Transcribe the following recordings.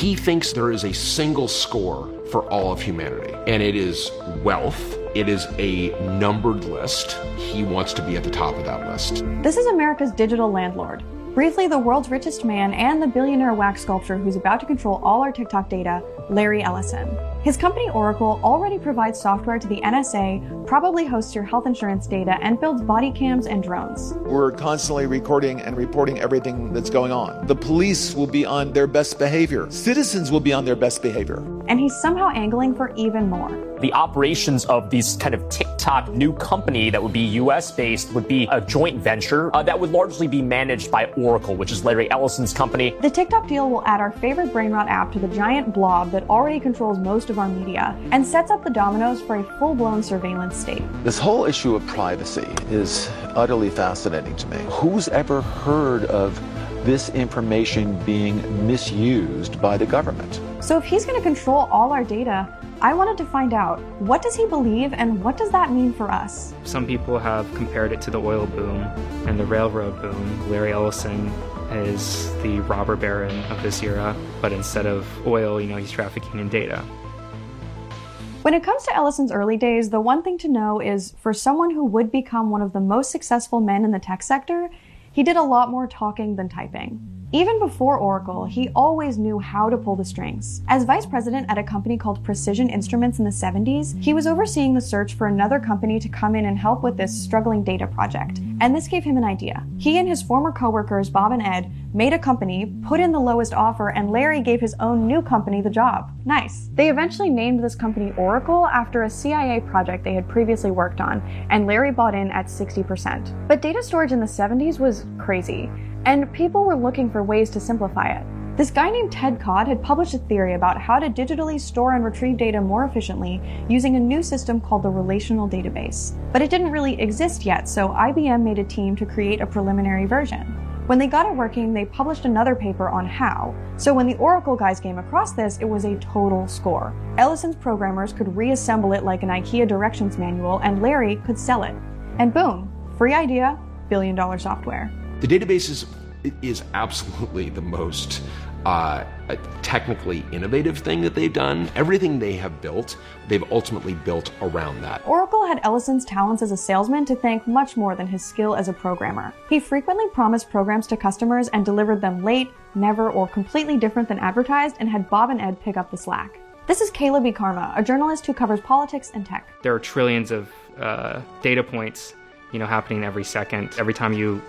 He thinks there is a single score for all of humanity, and it is wealth. It is a numbered list. He wants to be at the top of that list. This is America's digital landlord. Briefly, the world's richest man and the billionaire wax sculptor who's about to control all our TikTok data, Larry Ellison. His company Oracle already provides software to the NSA, probably hosts your health insurance data, and builds body cams and drones. We're constantly recording and reporting everything that's going on. The police will be on their best behavior. Citizens will be on their best behavior. And he's somehow angling for even more. The operations of these kind of TikTok new company that would be US-based would be a joint venture that would largely be managed by Oracle, which is Larry Ellison's company. The TikTok deal will add our favorite brain rot app to the giant blob that already controls most of our media and sets up the dominoes for a full-blown surveillance state. This whole issue of privacy is utterly fascinating to me. Who's ever heard of this information being misused by the government? So if he's going to control all our data, I wanted to find out, what does he believe and what does that mean for us? Some people have compared it to the oil boom and the railroad boom. Larry Ellison is the robber baron of this era, but instead of oil, he's trafficking in data. When it comes to Ellison's early days, the one thing to know is, for someone who would become one of the most successful men in the tech sector, he did a lot more talking than typing. Even before Oracle, he always knew how to pull the strings. As vice president at a company called Precision Instruments in the 70s, he was overseeing the search for another company to come in and help with this struggling data project. And this gave him an idea. He and his former coworkers, Bob and Ed, made a company, put in the lowest offer, and Larry gave his own new company the job. Nice. They eventually named this company Oracle after a CIA project they had previously worked on, and Larry bought in at 60%. But data storage in the 70s was crazy, and people were looking for ways to simplify it. This guy named Ted Codd had published a theory about how to digitally store and retrieve data more efficiently using a new system called the relational database. But it didn't really exist yet, so IBM made a team to create a preliminary version. When they got it working, they published another paper on how. So when the Oracle guys came across this, it was a total score. Ellison's programmers could reassemble it like an IKEA directions manual, and Larry could sell it. And boom, free idea, billion-dollar software. The database is absolutely the most technically innovative thing that they've done. Everything they have built, they've ultimately built around that. Oracle had Ellison's talents as a salesman to thank much more than his skill as a programmer. He frequently promised programs to customers and delivered them late, never, or completely different than advertised, and had Bob and Ed pick up the slack. This is Caleb E. Karma, a journalist who covers politics and tech. There are trillions of data points, happening every second. Every time you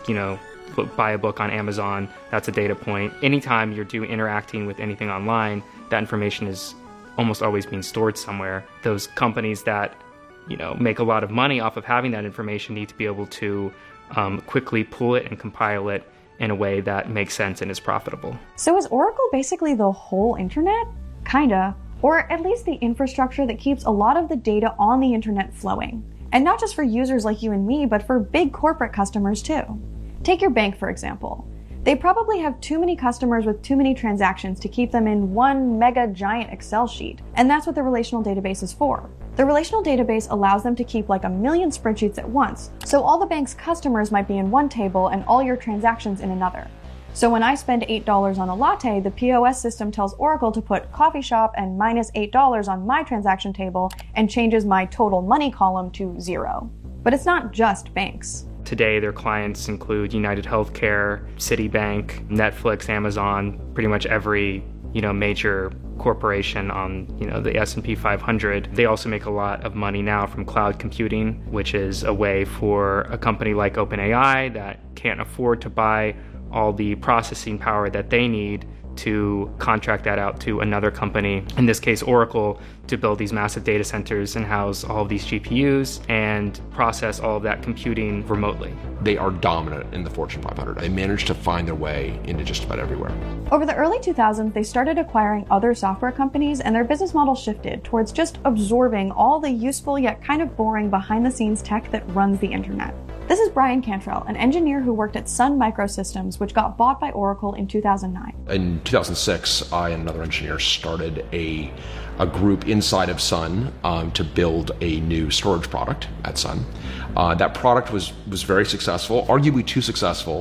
buy a book on Amazon, that's a data point. Anytime you're interacting with anything online, that information is almost always being stored somewhere. Those companies that, make a lot of money off of having that information need to be able to quickly pull it and compile it in a way that makes sense and is profitable. So is Oracle basically the whole internet? Kinda. Or at least the infrastructure that keeps a lot of the data on the internet flowing. And not just for users like you and me, but for big corporate customers too. Take your bank, for example. They probably have too many customers with too many transactions to keep them in one mega giant Excel sheet, and that's what the relational database is for. The relational database allows them to keep like 1 million spreadsheets at once, so all the bank's customers might be in one table and all your transactions in another. So when I spend $8 on a latte, the POS system tells Oracle to put coffee shop and minus $8 on my transaction table and changes my total money column to 0. But it's not just banks. Today, their clients include United Healthcare, Citibank, Netflix, Amazon, pretty much every, major corporation on, the S&P 500. They also make a lot of money now from cloud computing, which is a way for a company like OpenAI that can't afford to buy all the processing power that they need to contract that out to another company, in this case Oracle, to build these massive data centers and house all of these GPUs and process all of that computing remotely. They are dominant in the Fortune 500. They managed to find their way into just about everywhere. Over the early 2000s, they started acquiring other software companies, and their business model shifted towards just absorbing all the useful yet kind of boring behind-the-scenes tech that runs the internet. This is Brian Cantrell, an engineer who worked at Sun Microsystems, which got bought by Oracle in 2009. In 2006, I and another engineer started a group inside of Sun to build a new storage product at Sun. That product was very successful, arguably too successful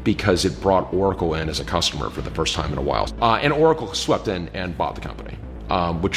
because it brought Oracle in as a customer for the first time in a while. And Oracle swept in and bought the company, which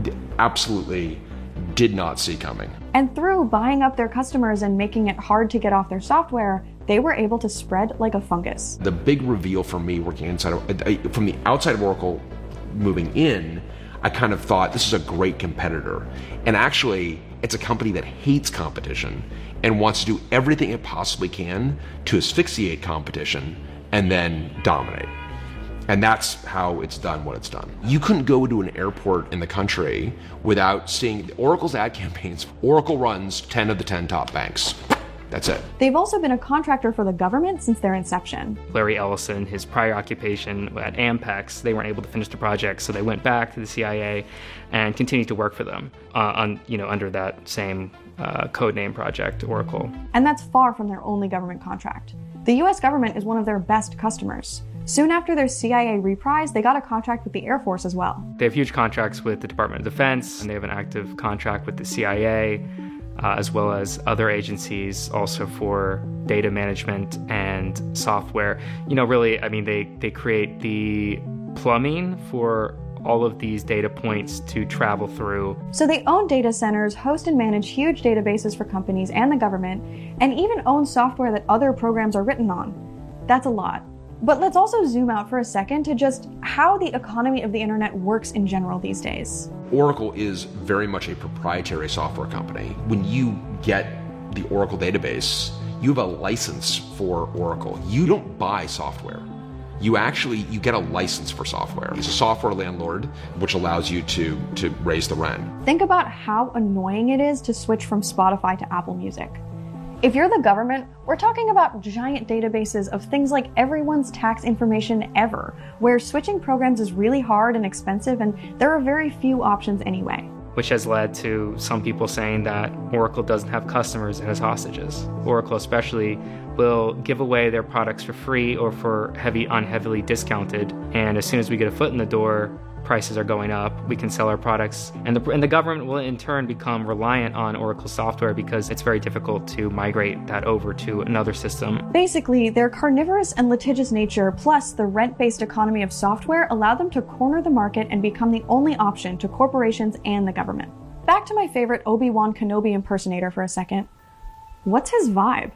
absolutely did not see coming. And through buying up their customers and making it hard to get off their software, they were able to spread like a fungus. The big reveal for me working inside of, from the outside of Oracle moving in, I kind of thought this is a great competitor. And actually, it's a company that hates competition and wants to do everything it possibly can to asphyxiate competition and then dominate. And that's how it's done what it's done. You couldn't go to an airport in the country without seeing Oracle's ad campaigns. Oracle runs 10 of the 10 top banks. That's it. They've also been a contractor for the government since their inception. Larry Ellison, his prior occupation at Ampex, they weren't able to finish the project, so they went back to the CIA and continued to work for them under that same codename project, Oracle. And that's far from their only government contract. The US government is one of their best customers. Soon after their CIA reprise, they got a contract with the Air Force as well. They have huge contracts with the Department of Defense, and they have an active contract with the CIA, as well as other agencies also for data management and software. Really, I mean, they create the plumbing for all of these data points to travel through. So they own data centers, host and manage huge databases for companies and the government, and even own software that other programs are written on. That's a lot. But let's also zoom out for a second to just how the economy of the internet works in general these days. Oracle is very much a proprietary software company. When you get the Oracle database, you have a license for Oracle. You don't buy software. You get a license for software. It's a software landlord, which allows you to raise the rent. Think about how annoying it is to switch from Spotify to Apple Music. If you're the government, we're talking about giant databases of things like everyone's tax information ever, where switching programs is really hard and expensive, and there are very few options anyway. Which has led to some people saying that Oracle doesn't have customers and is hostages. Oracle especially will give away their products for free or for heavily discounted, and as soon as we get a foot in the door, prices are going up, we can sell our products, and the government will in turn become reliant on Oracle software because it's very difficult to migrate that over to another system. Basically, their carnivorous and litigious nature plus the rent-based economy of software allow them to corner the market and become the only option to corporations and the government. Back to my favorite Obi-Wan Kenobi impersonator for a second. What's his vibe?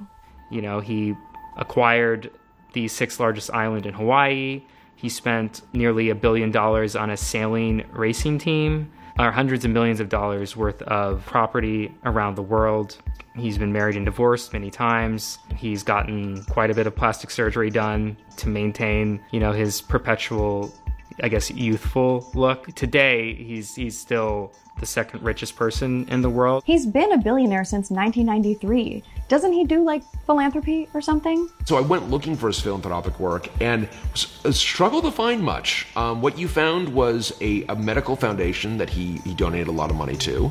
He acquired the 6th largest island in Hawaii. He spent nearly $1 billion on a sailing racing team, hundreds of millions of dollars worth of property around the world. He's been married and divorced many times. He's gotten quite a bit of plastic surgery done to maintain, his perpetual, youthful look. Today, he's still the second richest person in the world. He's been a billionaire since 1993. Doesn't he do philanthropy or something? So I went looking for his philanthropic work and struggled to find much. What you found was a medical foundation that he donated a lot of money to.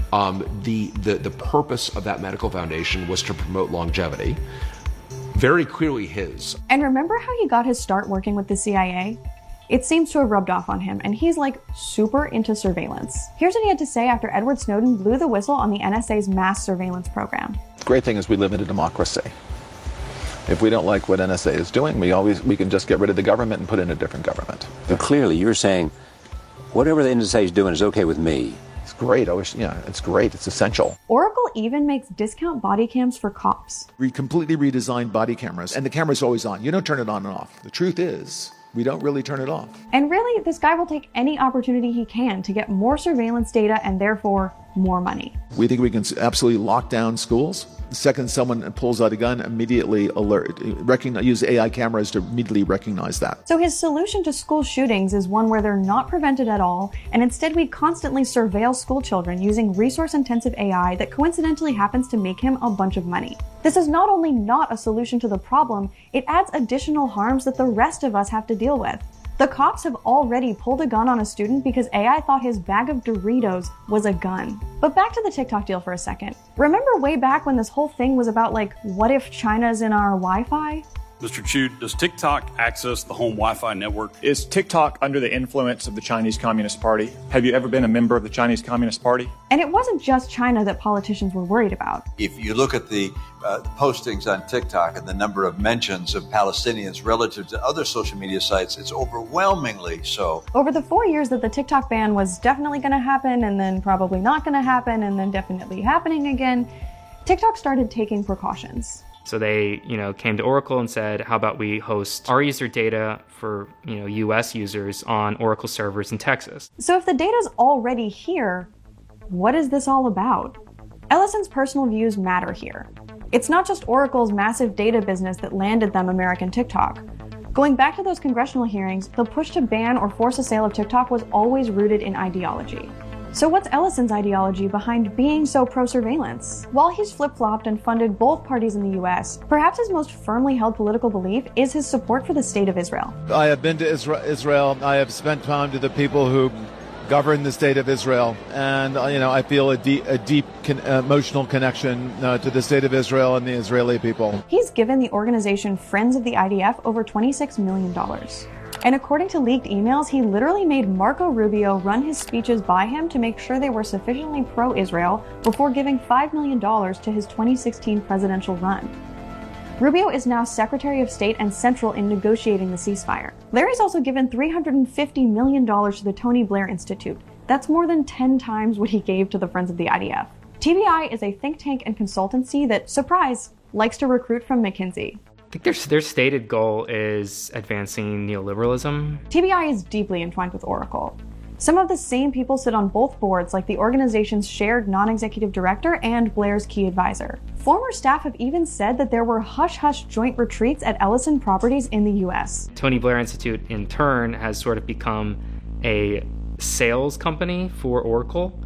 The purpose of that medical foundation was to promote longevity. Very clearly his. And remember how he got his start working with the CIA? It seems to have rubbed off on him, and he's super into surveillance. Here's what he had to say after Edward Snowden blew the whistle on the NSA's mass surveillance program. The great thing is we live in a democracy. If we don't like what NSA is doing, we can just get rid of the government and put in a different government. But clearly you're saying whatever the NSA is doing is okay with me. It's great. It's great. It's essential. Oracle even makes discount body cams for cops. We completely redesigned body cameras, and the camera's always on. You don't turn it on and off. The truth is, we don't really turn it off. And really, this guy will take any opportunity he can to get more surveillance data and therefore more money. We think we can absolutely lock down schools. The second someone pulls out a gun, immediately use AI cameras to immediately recognize that. So his solution to school shootings is one where they're not prevented at all, and instead we constantly surveil school children using resource-intensive AI that coincidentally happens to make him a bunch of money. This is not only not a solution to the problem, it adds additional harms that the rest of us have to deal with. The cops have already pulled a gun on a student because AI thought his bag of Doritos was a gun. But back to the TikTok deal for a second. Remember way back when this whole thing was about what if China's in our Wi-Fi? Mr. Chu, does TikTok access the home Wi-Fi network? Is TikTok under the influence of the Chinese Communist Party? Have you ever been a member of the Chinese Communist Party? And it wasn't just China that politicians were worried about. If you look at the postings on TikTok and the number of mentions of Palestinians relative to other social media sites, it's overwhelmingly so. Over the 4 years that the TikTok ban was definitely going to happen, and then probably not going to happen, and then definitely happening again, TikTok started taking precautions. So they, came to Oracle and said, how about we host our user data for, US users on Oracle servers in Texas? So if the data's already here, what is this all about? Ellison's personal views matter here. It's not just Oracle's massive data business that landed them American TikTok. Going back to those congressional hearings, the push to ban or force a sale of TikTok was always rooted in ideology. So what's Ellison's ideology behind being so pro-surveillance? While he's flip-flopped and funded both parties in the US, perhaps his most firmly held political belief is his support for the State of Israel. I have been to Israel. I have spent time to the people who govern the State of Israel, and I feel a deep emotional connection to the State of Israel and the Israeli people. He's given the organization Friends of the IDF over $26 million. And according to leaked emails, he literally made Marco Rubio run his speeches by him to make sure they were sufficiently pro-Israel before giving $5 million to his 2016 presidential run. Rubio is now Secretary of State and central in negotiating the ceasefire. Larry's also given $350 million to the Tony Blair Institute. That's more than 10 times what he gave to the Friends of the IDF. TBI is a think tank and consultancy that, surprise, likes to recruit from McKinsey. I think their stated goal is advancing neoliberalism. TBI is deeply entwined with Oracle. Some of the same people sit on both boards, like the organization's shared non-executive director and Blair's key advisor. Former staff have even said that there were hush-hush joint retreats at Ellison properties in the US. Tony Blair Institute, in turn, has sort of become a sales company for Oracle.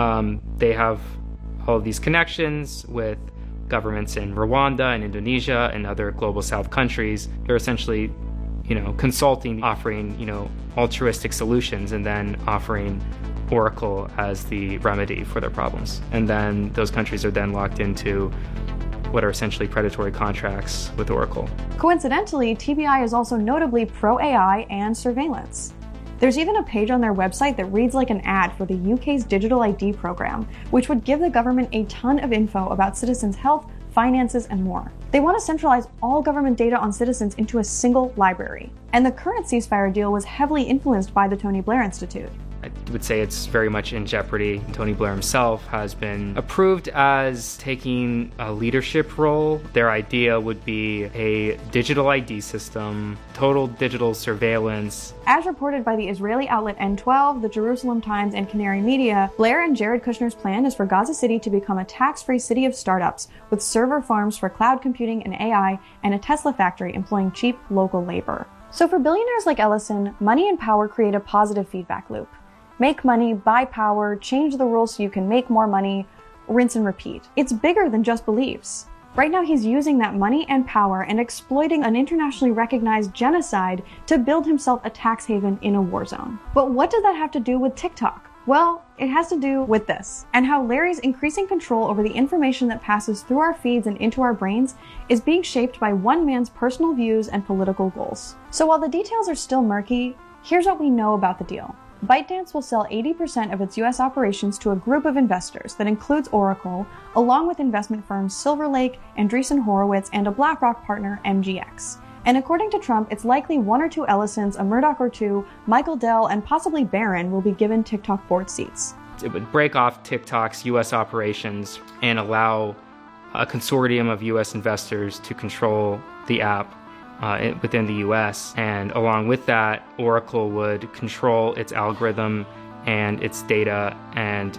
They have all of these connections with governments in Rwanda and Indonesia and other global south countries. They're essentially, consulting, offering, altruistic solutions, and then offering Oracle as the remedy for their problems. And then those countries are then locked into what are essentially predatory contracts with Oracle. Coincidentally, TBI is also notably pro-AI and surveillance. There's even a page on their website that reads like an ad for the UK's Digital ID program, which would give the government a ton of info about citizens' health, finances, and more. They want to centralize all government data on citizens into a single library. And the current ceasefire deal was heavily influenced by the Tony Blair Institute. I would say it's very much in jeopardy. Tony Blair himself has been approved as taking a leadership role. Their idea would be a digital ID system, total digital surveillance. As reported by the Israeli outlet N12, the Jerusalem Times, and Canary Media, Blair and Jared Kushner's plan is for Gaza City to become a tax-free city of startups with server farms for cloud computing and AI and a Tesla factory employing cheap local labor. So for billionaires like Ellison, money and power create a positive feedback loop. Make money, buy power, change the rules so you can make more money, rinse and repeat. It's bigger than just beliefs. Right now he's using that money and power and exploiting an internationally recognized genocide to build himself a tax haven in a war zone. But what does that have to do with TikTok? Well, it has to do with this, and how Larry's increasing control over the information that passes through our feeds and into our brains is being shaped by one man's personal views and political goals. So while the details are still murky, here's what we know about the deal. ByteDance will sell 80% of its US operations to a group of investors that includes Oracle, along with investment firms Silver Lake, Andreessen Horowitz, and a BlackRock partner, MGX. And according to Trump, it's likely one or two Ellisons, a Murdoch or two, Michael Dell, and possibly Barron will be given TikTok board seats. It would break off TikTok's US operations and allow a consortium of US investors to control the app within the US, and along with that, Oracle would control its algorithm and its data and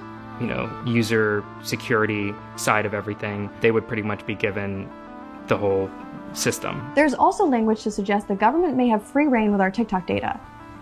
user security side of everything. They would pretty much be given the whole system. There's also language to suggest the government may have free reign with our TikTok data.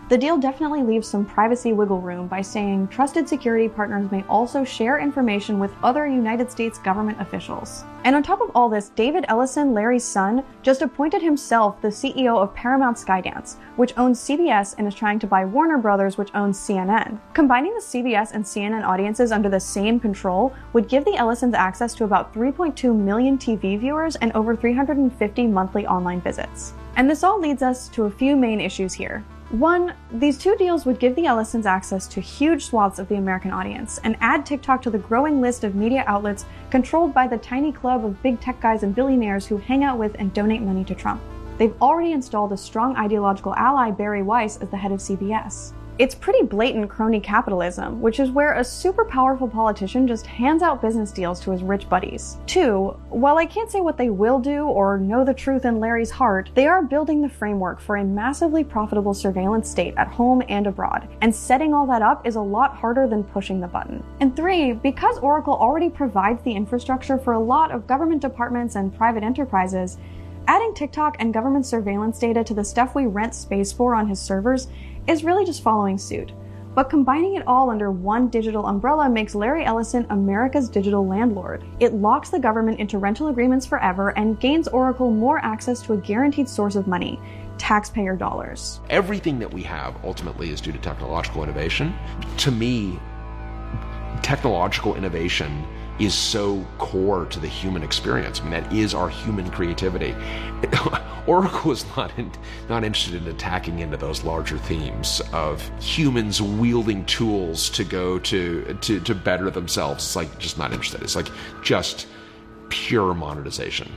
The deal definitely leaves some privacy wiggle room by saying trusted security partners may also share information with other United States government officials. And on top of all this, David Ellison, Larry's son, just appointed himself the CEO of Paramount Skydance, which owns CBS and is trying to buy Warner Brothers, which owns CNN. Combining the CBS and CNN audiences under the same control would give the Ellisons access to about 3.2 million TV viewers and over 350 monthly online visits. And this all leads us to a few main issues here. One, these two deals would give the Ellisons access to huge swaths of the American audience and add TikTok to the growing list of media outlets controlled by the tiny club of big tech guys and billionaires who hang out with and donate money to Trump. They've already installed a strong ideological ally, Bari Weiss, as the head of CBS. It's pretty blatant crony capitalism, which is where a super powerful politician just hands out business deals to his rich buddies. Two, while I can't say what they will do or know the truth in Larry's heart, they are building the framework for a massively profitable surveillance state at home and abroad, and setting all that up is a lot harder than pushing the button. And three, because Oracle already provides the infrastructure for a lot of government departments and private enterprises, adding TikTok and government surveillance data to the stuff we rent space for on his servers is really just following suit. But combining it all under one digital umbrella makes Larry Ellison America's digital landlord. It locks the government into rental agreements forever and gains Oracle more access to a guaranteed source of money, taxpayer dollars. Everything that we have ultimately is due to technological innovation. To me, technological innovation is so core to the human experience. I mean, that is our human creativity. Oracle is not interested in attacking into those larger themes of humans wielding tools to go to better themselves. It's like just not interested. It's like just pure monetization.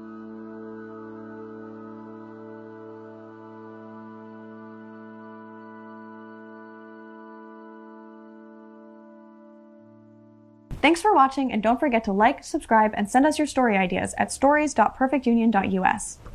Thanks for watching, and don't forget to like, subscribe, and send us your story ideas at stories.perfectunion.us.